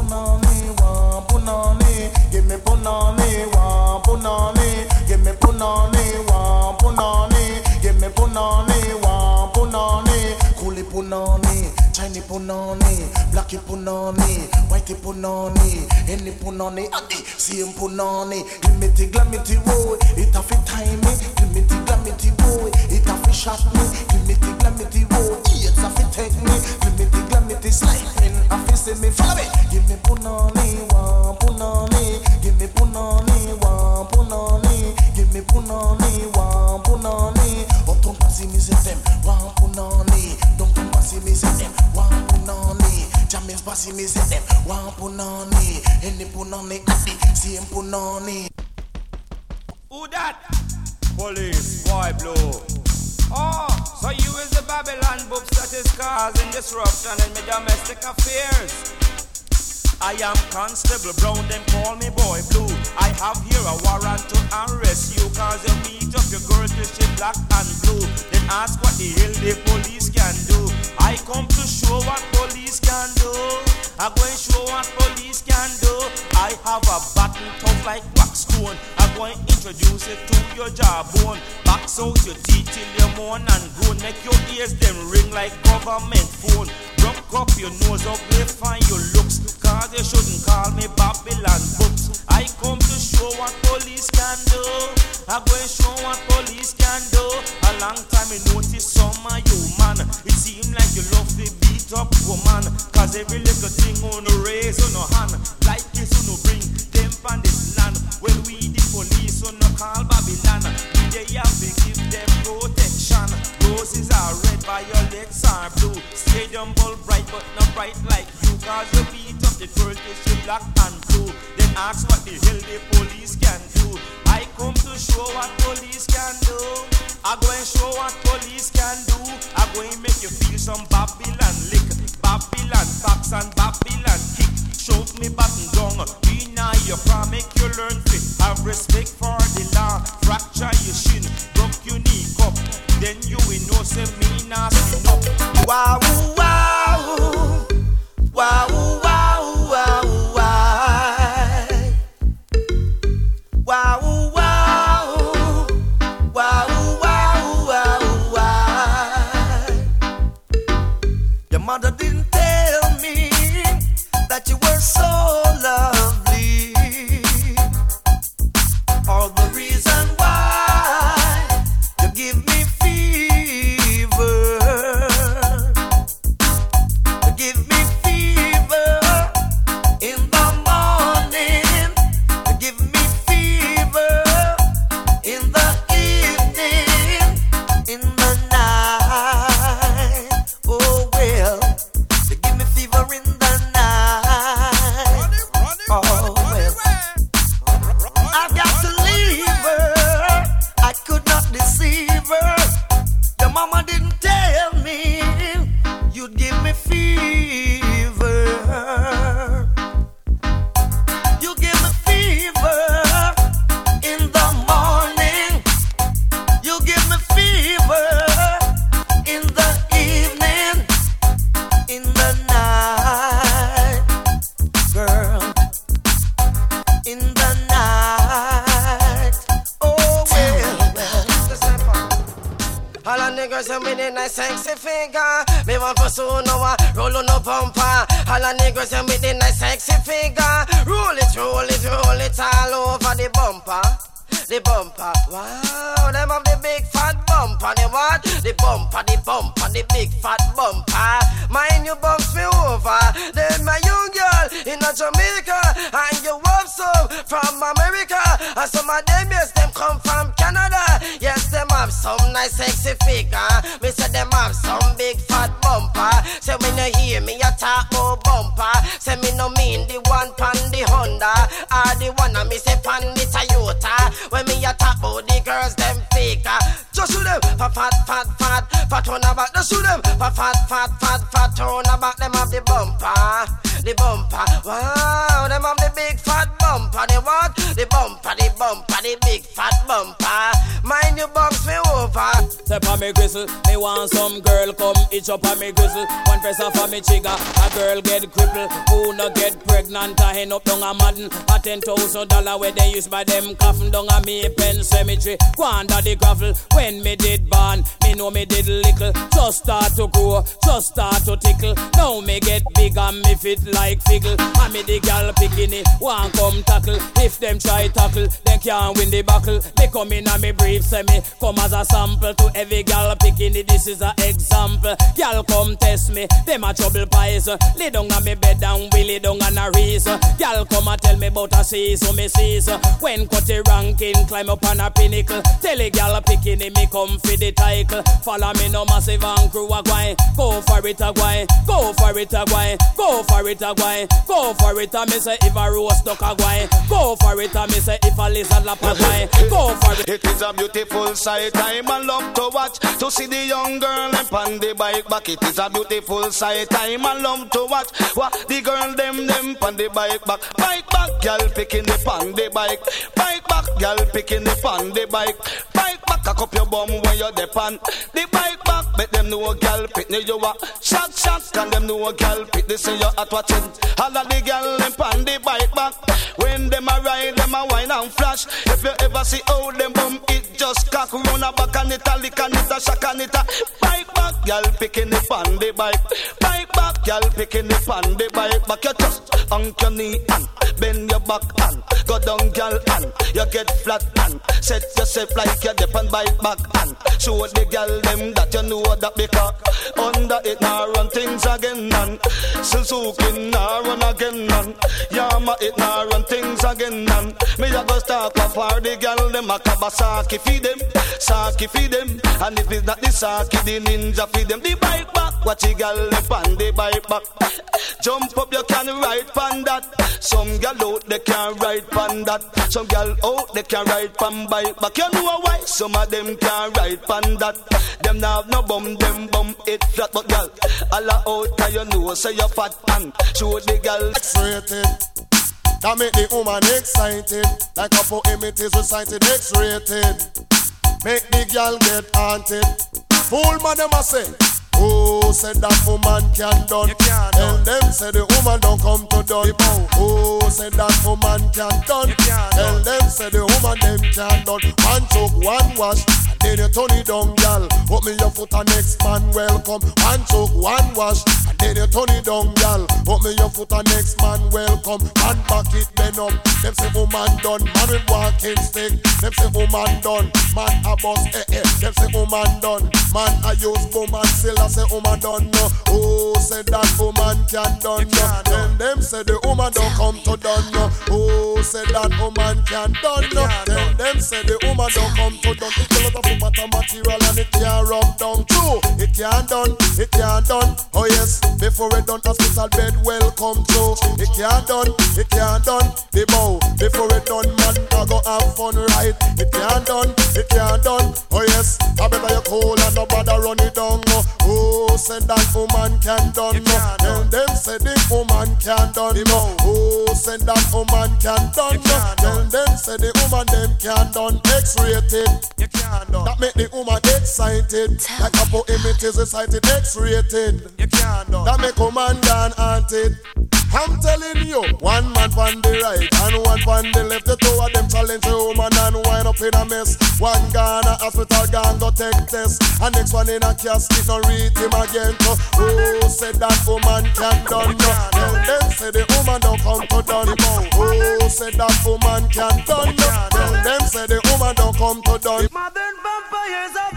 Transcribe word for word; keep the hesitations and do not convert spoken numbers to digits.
punani, one punani. Give me punani, one punani. Give me punani, one punani. Give me punani, one punani. Coolie punani, Chinese punani, blacky punani, whitey punani, any punani, adi, same punani. Glimity, glamity, boy, it a fit time me. Glimity, glamity, boy, it a fit shot me. Glimity, glamity, boy, it's a fit take me. Glimity, glamity, sliding, a fit see me. Follow me. Give me punani, one punani. Give me punani, one punani. Give me punani, one punani. Oh, don't pass me, say them, one punani. Don't come pass me, say them, one punani. Jammy's pass me, say them, one punani. Any punani, adi, same punani. Who that? Police, boy blue. Oh, so you is the Babylon books that is causing disruption in my domestic affairs. I am Constable Brown, them call me Boy Blue. I have here a warrant to arrest you, cause you beat up your girl till she black and blue. Then ask what the hell the police can do. I come to show what police can do. I go and show what police can do. I have a button tough like wax stone. I go and introduce it to your jawbone. Box out your teeth till you moan and groan. Make your ears them ring like government phone. Rock up your nose up, find your looks, cause you shouldn't call me Babylon books. I come to show what police can do. I go and show what police can do. A long time I notice some of you man. It seem like you love the beat up woman, cause every little thing on the raise on no hand. Like this on no bring them from this land. When we the police on no call Babylon, we they have to give them protection. Roses are red, violets are blue. Stadium ball bright but not bright like you, cause you beat up the girl till she black and blue. Then ask what the hell the police can do. I come to show what police can do. I go and show what police can do. I go and make you feel some Babylon lick, Babylon box and Babylon kick. Choke me button down, deny your prom, make you learn fit. Have respect for the law. Fracture your shin, broke your knee cup. Then you will know say me not enough. Wow, wow, wow, wow, wow, wow, wow, wow, wow, wow, wow. Your mother didn't tell me that you were so lovely, or the reason why you give me fever. Give me fever in the morning. Give me fever in the evening, in the night. Oh well, you give me fever in the night. Oh well, I've got to leave her. I could not deceive her. Your mama didn't tell me you'd give me fever. You give me fever in the morning. You give me fever in the evening, in the night, girl, in the night. Oh well, well. All the niggas are with a nice sexy figure. Me want for soon now, roll on no bumper. All the niggas are with a nice sexy figure. Roll it, roll it, roll it all over the bumper. The bumper, wow, them have the big fat bumper. The what? The bumper, the bumper, the big fat bumper. Mind you bumps me over. Then my young girl in a Jamaica, and you have some from America, and some of them, yes, them come from Canada. Yes, them have some nice sexy figure. Me say them have some big fat bumper. Say when you hear me, you talk more bumper. Say me no mean the one pan the Honda, or the one I me say pan the Toyota. When me a talk about the girls, them fake. Just shoot them, fat, fat, fat, fat, fat on about. Just shoot them, fat, fat, fat, fat, fat on about. Them have the bumper, the bumper. Wow, them have the big fat bumper. The what? The bumper, the bumper, the big fat bumper. Mind when you box me over. Step on me gristle, me want some girl come itch up on me gristle. One press off on me trigger, a girl get crippled. Who no get pregnant, a hen up down a madden. A ten thousand dollar where they use by them coffin down a me pen cemetery. Go under the gravel, when me did born, me know me did little. Just start to grow, just start to tickle. Now me get big and me fit like figgle. And me the gal bikini, want come tackle. If them try tackle, they can't win the battle. Me come in and me brief, say me come as a sample to every gal bikini. This is a example. Gal come test me, them a trouble pies. Lay down on me bed and we lay down on a race. Gal come and tell me about a seas, so me sees. When cut the ranking, climb up on a pinnacle. Tell a gal bikini, me come for the title. Follow me no massive and crew a guy. Go for it a guy, go for it a guy, go for it a guy, go for it a me say if a roast duck a guy, go for it a me say if a lizard lap a guy, go for it. It is a beautiful sight, I'm a love to watch, to see the young girl and on the bike back. It is a beautiful sight, I'm a love to watch, what the girl them them on the bike back, bike back, girl picking the on the bike, bike back, girl picking the on the bike, bike back, cock up your bum when you're depend, the bike back, bet them know a girl pick me you a shot shot, can them know a girl pick this and you at watching, all of the girl them on the bike back, when them a ride them a wine and flash, if you ever see how them bum it just cock, run a back and it a lick and it a shock and it a bike back, girl picking it on the bike, bike back, girl picking it on the bike back, you just hunk your knee and bend your back and go down girl and you get flat and set yourself like you're dip and bike back and show the girl them that you know that because under it now run things again and Suzuki now run again and Yama it now run things again and me a go start off for the girl them a Kawasaki feed them, Saki feed them, and if it's not the Saki the ninja feed them, the bike back, watch the girl them on the bike back, jump up you can ride pan that, some girl out they can ride pan that, some girl out they can ride pan bike back, you know why, some of them can ride pan that, them now have no bum, them bum it flat, but girl, all out cause you know say you fat and show the girl X-rated, that make the woman excited, like a poem it is recited, X-rated, make the girl get haunted, fool man them a say, oh, said that woman can done. Tell them say the woman don't come to done. Oh, said that woman can done. Tell them say the woman them can done. One choke, one wash, and then you turn it down, gal. Put me your foot and next man welcome. One choke, one wash, and then you turn it down, gal. Put me your foot and next man welcome. And back it bend up. Them say woman done. Man with walking stick. Them say woman done. Man a boss eh eh. Them say woman done. Man a use boom and still I say woman done no. Oh, say that woman can done no. Then them say the woman don't come to done no. Oh, say that woman can done no. Then them say the woman don't come to done. It's a lot of matter material and it can't rub down. True, it can't done, it can't done. Oh yes, before it done hospital bed welcome to. It can't done, it can't done. The bow, before it done man I go have fun right. It can't done, it can't done. Oh yes, I better you cool and nobody run it down no. Oh, said that woman can done no. Then them say the woman can done no. Oh, said that woman can done no. Then them say the woman them can done. X-rated, that make the woman excited. Like a poem it is recited. X-rated, that make woman gone haunted. I'm telling you, one man on the right and one on the left. The two of them challenge the woman and wind up in a mess. One gone a hospital, gone go take test, and next one in a casket, no read him again. So, oh, said that woman can done no. Then them say the woman don't come to done. Oh, said that woman can done no. Then them say the woman don't come to done. Modern vampires of